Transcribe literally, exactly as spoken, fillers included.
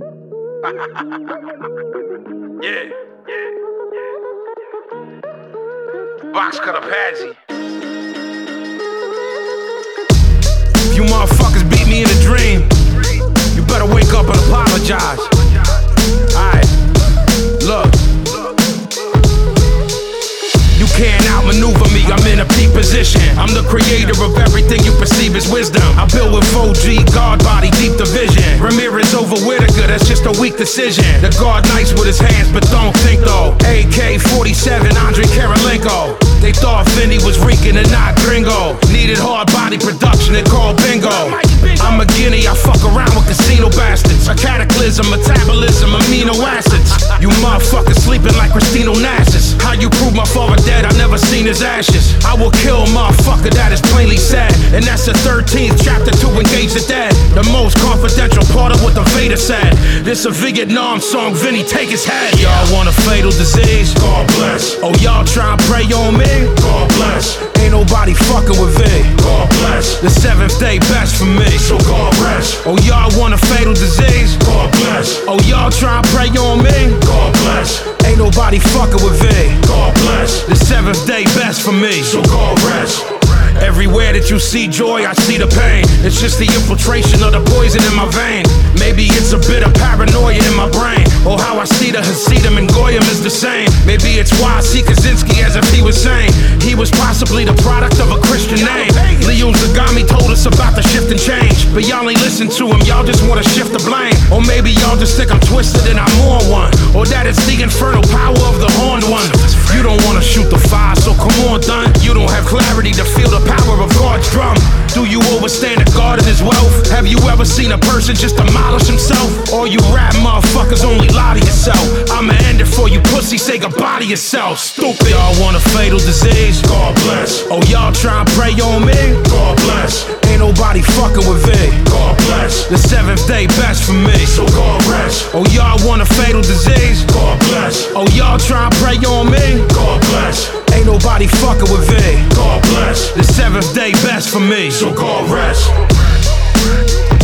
Yeah, yeah, yeah. Box cutter Patsy. If you motherfuckers beat me in a dream, you better wake up and apologize. Alright, look. You can't outmaneuver me, I'm in a peak position. I'm the creator of everything you perceive as wisdom. I built with four G, guard body, deep division. Ramirez over Whitaker, that's just a weak decision. The guard nice with his hands, but don't think though. A K forty-seven, Andre Karolinko. They thought Vinny was Rican and not gringo. Needed hard body production and called bingo. I'm a guinea, I fuck around with casino bastards. A cataclysm, metabolism, amino acids. You motherfuckers sleeping like Christina Onassis. How you prove my father dead? I never seen his ashes. I will kill a motherfucker, that is plainly sad. And that's the thirteenth chapter to engage the dead. The most confidential part of what the Vader said. This a Vietnam song, Vinny, take his head. Y'all want a fatal disease? God bless. Oh, y'all try and pray on me? God bless. Ain't nobody fucking with V. God bless. The seventh day best for me, so God rest. Oh, y'all want a fatal disease? God bless. Oh, y'all try and pray on me? God bless. Ain't nobody fucking with V. God bless. The seventh day best for me, so God rest. Everywhere that you see joy, I see the pain. It's just the infiltration of the poison in my vein. Maybe it's a bit of paranoia in my brain, or how I see the Hasidim and Goyim is the same. Maybe it's why I see Kaczynski as if he was sane. He was possibly the product of a Christian name. Leo Zagami told us about the shift and change, but y'all ain't listen to him, y'all just wanna shift the blame. Or maybe y'all just think I'm twisted and I'm on one, or that it's the infernal power of the horned one. You don't wanna shoot the fire, so come on, done. You don't have clarity to feel the power of God's drum. Do you overstand the God and his wealth? Have you ever seen a person just demolish himself? All you rap motherfuckers only lie to yourself. I'ma end it for you pussy, say goodbye to yourself. Stupid. Y'all want a fatal disease? God bless. Oh, y'all try and pray on me? God bless. Ain't nobody fucking with V. God bless. The seventh day best for me, so God rest. Oh, y'all want a fatal disease? God bless. Oh, y'all try and pray on me? God bless. Ain't nobody fucking with V. God bless. The seventh day best for me, so God rest.